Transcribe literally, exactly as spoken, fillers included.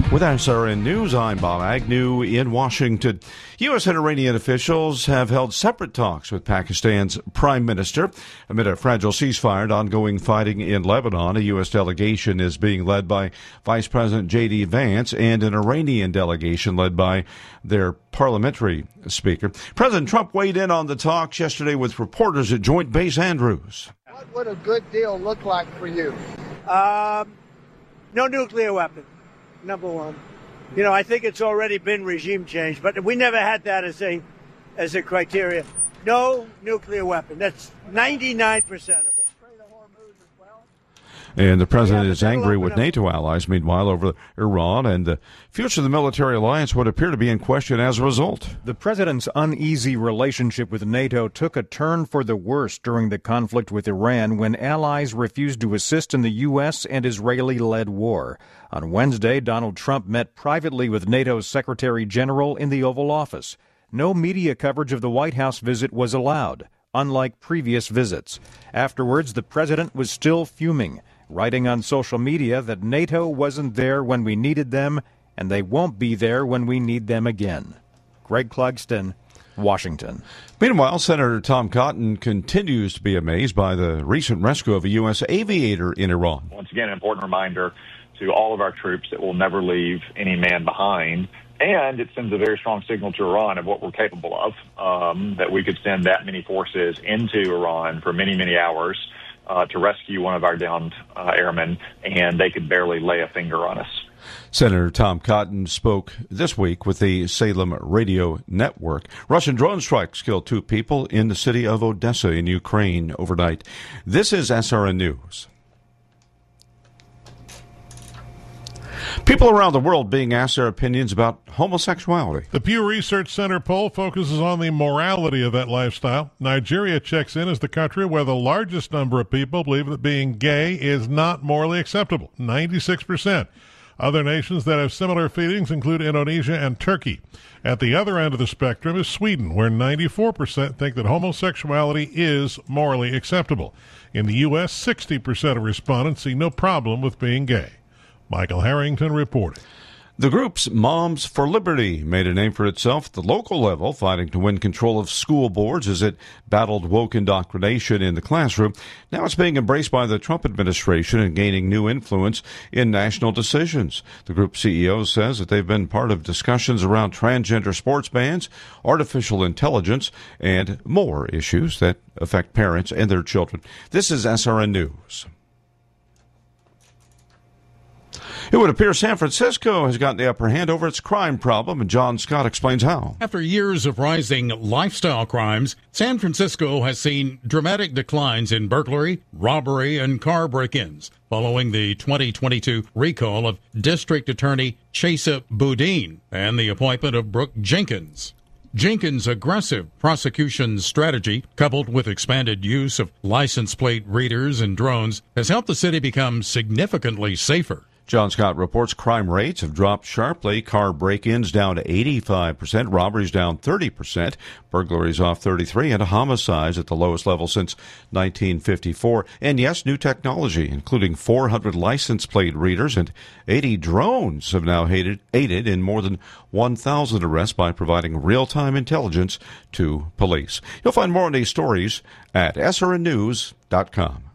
With S R N News, I'm Bob Agnew in Washington. U S and Iranian officials have held separate talks with Pakistan's prime minister. Amid a fragile ceasefire and ongoing fighting in Lebanon, a U S delegation is being led by Vice President J D Vance and an Iranian delegation led by their parliamentary speaker. President Trump weighed in on the talks yesterday with reporters at Joint Base Andrews. What would a good deal look like for you? Um, no nuclear weapon. Number one, you know, I think it's already been regime change, but we never had that as a as a criteria. No nuclear weapon. That's ninety-nine percent of it. And the president yeah, is angry with up. NATO allies, meanwhile, over Iran, and the future of the military alliance would appear to be in question as a result. The president's uneasy relationship with NATO took a turn for the worse during the conflict with Iran when allies refused to assist in the U S and Israeli-led war. On Wednesday, Donald Trump met privately with NATO's Secretary General in the Oval Office. No media coverage of the White House visit was allowed, unlike previous visits. Afterwards, the president was still fuming, writing on social media that NATO wasn't there when we needed them, and they won't be there when we need them again. Greg Clugston, Washington. Meanwhile, Senator Tom Cotton continues to be amazed by the recent rescue of a U S aviator in Iran. Once again, an important reminder to all of our troops that we'll never leave any man behind. And it sends a very strong signal to Iran of what we're capable of, um, that we could send that many forces into Iran for many, many hours uh, to rescue one of our downed uh, airmen, and they could barely lay a finger on us. Senator Tom Cotton spoke this week with the Salem Radio Network. Russian drone strikes killed two people in the city of Odessa in Ukraine overnight. This is S R N News. People around the world being asked their opinions about homosexuality. The Pew Research Center poll focuses on the morality of that lifestyle. Nigeria checks in as the country where the largest number of people believe that being gay is not morally acceptable, ninety-six percent. Other nations that have similar feelings include Indonesia and Turkey. At the other end of the spectrum is Sweden, where ninety-four percent think that homosexuality is morally acceptable. In the U S, sixty percent of respondents see no problem with being gay. Michael Harrington reporting. The group's Moms for Liberty made a name for itself at the local level, fighting to win control of school boards as it battled woke indoctrination in the classroom. Now it's being embraced by the Trump administration and gaining new influence in national decisions. The group C E O says that they've been part of discussions around transgender sports bans, artificial intelligence, and more issues that affect parents and their children. This is S R N News. It would appear San Francisco has gotten the upper hand over its crime problem, and John Scott explains how. After years of rising lifestyle crimes, San Francisco has seen dramatic declines in burglary, robbery, and car break-ins following the twenty twenty-two recall of District Attorney Chesa Boudin and the appointment of Brooke Jenkins. Jenkins' aggressive prosecution strategy, coupled with expanded use of license plate readers and drones, has helped the city become significantly safer. John Scott reports crime rates have dropped sharply. Car break-ins down to eighty-five percent, robberies down thirty percent, burglaries off thirty-three percent, and homicides at the lowest level since nineteen fifty-four. And yes, new technology, including four hundred license plate readers and eighty drones, have now aided, aided in more than one thousand arrests by providing real-time intelligence to police. You'll find more on these stories at S R N news dot com.